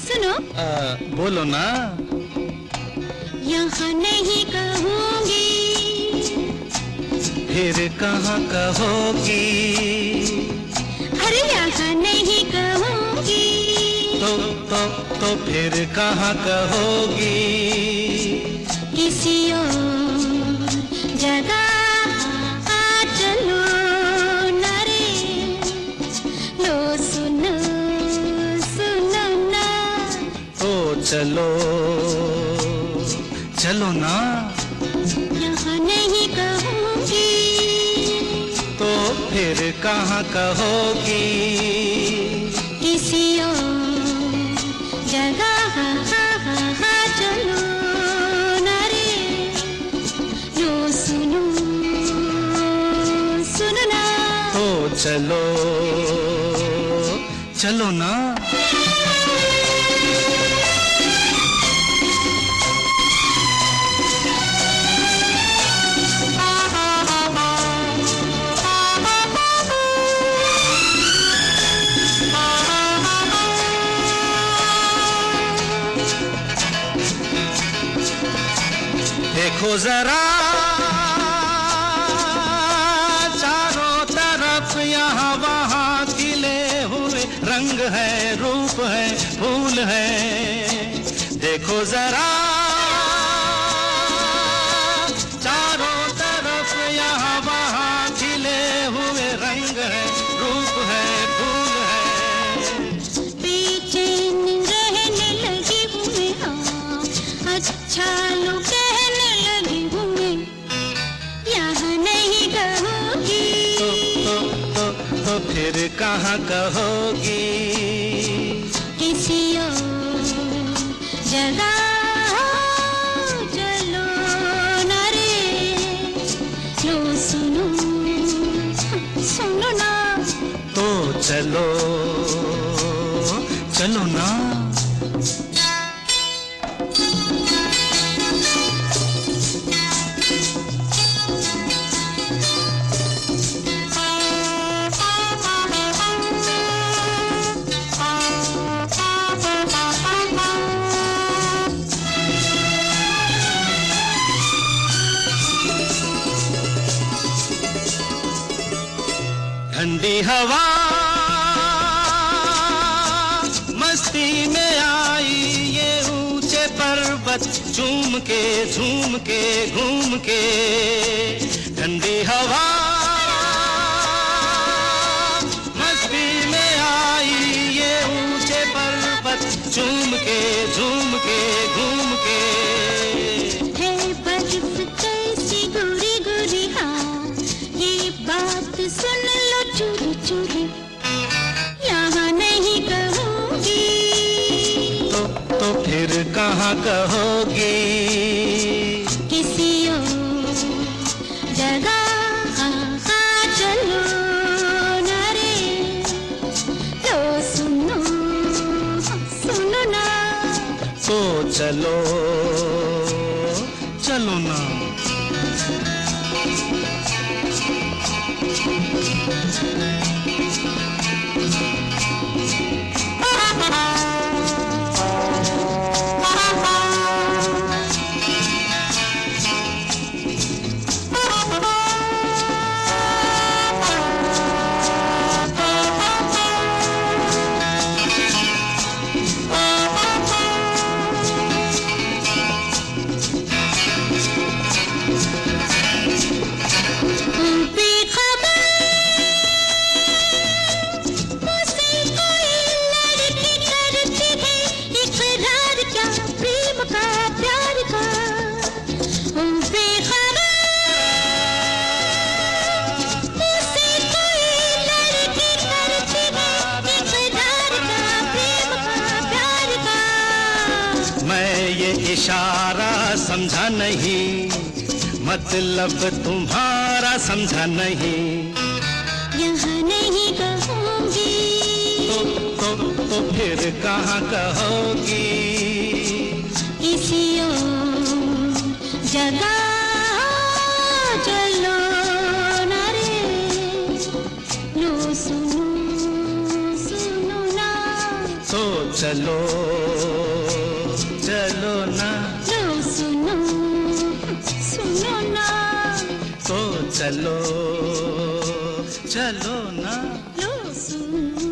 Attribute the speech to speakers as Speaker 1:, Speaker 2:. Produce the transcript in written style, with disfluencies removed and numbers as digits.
Speaker 1: सुनो।
Speaker 2: बोलो ना।
Speaker 1: यहाँ नहीं कहूँगी,
Speaker 2: फिर कहाँ कहोगी?
Speaker 1: अरे यहाँ नहीं कहूँगी,
Speaker 2: तो फिर कहाँ कहोगी?
Speaker 1: किसी और जगह चलो ना रे, लो सुनो सुनो ना।
Speaker 2: तो चलो चलो ना।
Speaker 1: यहाँ नहीं कहूँगी,
Speaker 2: तो फिर कहाँ कहोगी?
Speaker 1: किसी और जगह चलो ना रे, लो सुनो सुनो ना।
Speaker 2: तो चलो चलो ना। देखो जरा चारों तरफ यहाँ वहाँ खिले हुए रंग है, रूप है, फूल है। देखो जरा चारों तरफ यहाँ वहाँ खिले हुए रंग है, रूप है, फूल है।
Speaker 1: बेचैन रहने लगी हूँ मैं, हाँ अच्छा लो कहने लगी हूँ मैं, यहाँ नहीं कहूँगी।
Speaker 2: तो फिर कहाँ कहोगी?
Speaker 1: किसी और जगह चलो ना रे, लो सुनो सुनो ना।
Speaker 2: तो चलो चलो ना। ठंडी हवा मस्ती में आई, ये ऊंचे पर्वत झूम के घूम के। ठंडी हवा मस्ती में आई, ये ऊंचे पर्वत झूम के घूम के।
Speaker 1: है बर्फ कैसी गोरी गोरी, हाँ ये बात सुन लो चोरी चोरी, यहाँ नहीं कहूँगी।
Speaker 2: तो फिर कहाँ कहोगी?
Speaker 1: किसी और जगह चलो ना रे, लो सुनो सुनो ना।
Speaker 2: तो चलो चलो ना। इशारा समझा नहीं, मतलब तुम्हारा समझा नहीं।
Speaker 1: यहाँ नहीं कहूँगी,
Speaker 2: तो फिर कहाँ कहोगी?
Speaker 1: किसी और जगह चलो ना रे, लो सुनो सुनो ना।
Speaker 2: तो चलो चलो ना,
Speaker 1: लो सुनो सुनो ना,
Speaker 2: तो चलो चलो ना,
Speaker 1: लो सुनो